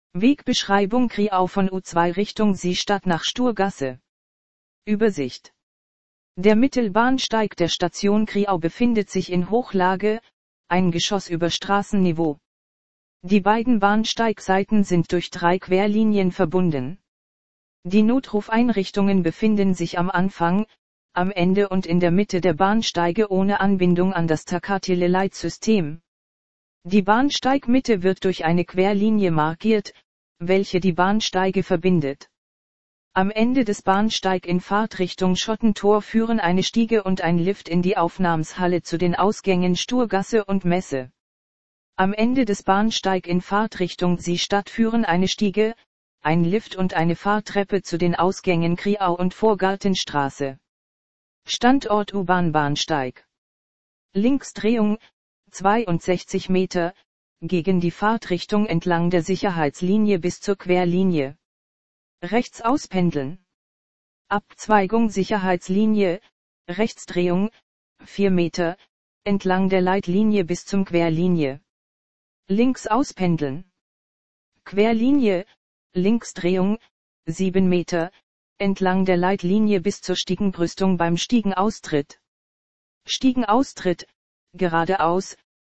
Wegbeschreibung Kriau von U2 Richtung Seestadt nach Sturgasse. Übersicht. Der Mittelbahnsteig der Station Kriau befindet sich in Hochlage, ein Geschoss über Straßenniveau. Die beiden Bahnsteigseiten sind durch 3 Querlinien verbunden. Die Notrufeinrichtungen befinden sich am Anfang, am Ende und in der Mitte der Bahnsteige ohne Anbindung an das Takatele-Leitsystem. Die Bahnsteigmitte wird durch eine Querlinie markiert, welche die Bahnsteige verbindet. Am Ende des Bahnsteig in Fahrtrichtung Schottentor führen eine Stiege und ein Lift in die Aufnahmshalle zu den Ausgängen Sturgasse und Messe. Am Ende des Bahnsteig in Fahrtrichtung Seestadt führen eine Stiege, ein Lift und eine Fahrtreppe zu den Ausgängen Kriau und Vorgartenstraße. Standort U-Bahn-Bahnsteig. Linksdrehung, 62 Meter, gegen die Fahrtrichtung entlang der Sicherheitslinie bis zur Querlinie. Rechts auspendeln. Abzweigung Sicherheitslinie, Rechtsdrehung, 4 Meter, entlang der Leitlinie bis zum Querlinie. Links auspendeln. Querlinie, Linksdrehung, 7 Meter, entlang der Leitlinie bis zur Stiegenbrüstung beim Stiegenaustritt. Stiegenaustritt, geradeaus,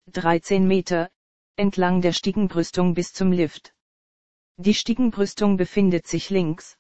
13 Meter, entlang der Stiegenbrüstung bis zum Lift. Die Stiegenbrüstung befindet sich links.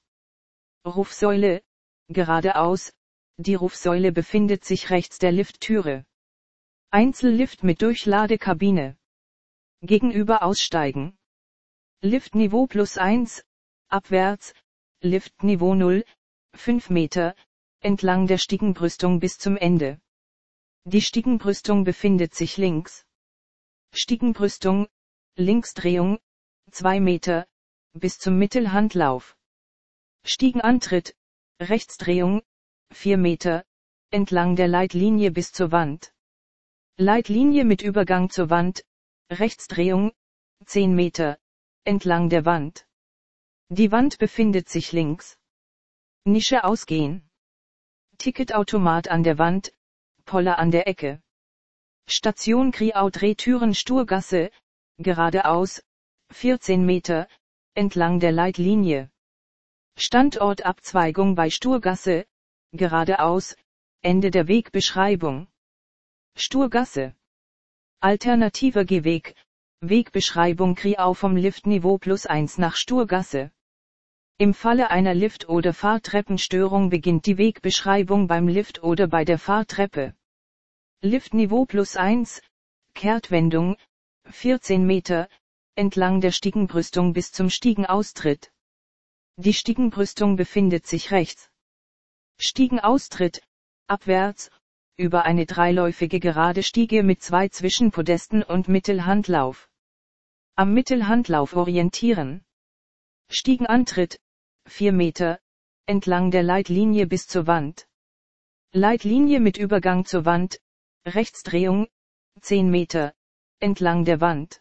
Rufsäule, geradeaus, die Rufsäule befindet sich rechts der Lifttüre. Einzellift mit Durchladekabine. Gegenüber aussteigen. Liftniveau +1, abwärts, Liftniveau 0, 5 Meter, entlang der Stiegenbrüstung bis zum Ende. Die Stiegenbrüstung befindet sich links. Stiegenbrüstung, Linksdrehung, 2 Meter, bis zum Mittelhandlauf. Stiegenantritt, Rechtsdrehung, 4 Meter, entlang der Leitlinie bis zur Wand. Leitlinie mit Übergang zur Wand, Rechtsdrehung, 10 Meter, entlang der Wand. Die Wand befindet sich links. Nische ausgehen. Ticketautomat an der Wand, Poller an der Ecke. Station Kriau Drehtüren Sturgasse, geradeaus, 14 Meter, entlang der Leitlinie. Standort Abzweigung bei Sturgasse, geradeaus, Ende der Wegbeschreibung. Sturgasse. Alternativer Gehweg, Wegbeschreibung Kriau vom Liftniveau +1 nach Sturgasse. Im Falle einer Lift- oder Fahrtreppenstörung beginnt die Wegbeschreibung beim Lift oder bei der Fahrtreppe. Liftniveau +1, Kehrtwendung, 14 Meter, entlang der Stiegenbrüstung bis zum Stiegenaustritt. Die Stiegenbrüstung befindet sich rechts. Stiegenaustritt, abwärts, über eine dreiläufige gerade Stiege mit 2 Zwischenpodesten und Mittelhandlauf. Am Mittelhandlauf orientieren. Stiegenantritt, 4 Meter, entlang der Leitlinie bis zur Wand. Leitlinie mit Übergang zur Wand, Rechtsdrehung, 10 Meter, entlang der Wand.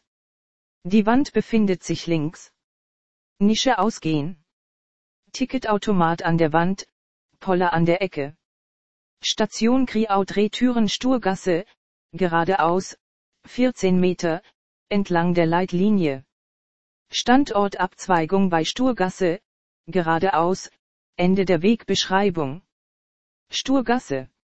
Die Wand befindet sich links. Nische ausgehen. Ticketautomat an der Wand, Poller an der Ecke. Station Kriau Drehtüren Sturgasse, geradeaus, 14 Meter, entlang der Leitlinie. Standort Abzweigung bei Sturgasse, geradeaus, Ende der Wegbeschreibung. Sturgasse.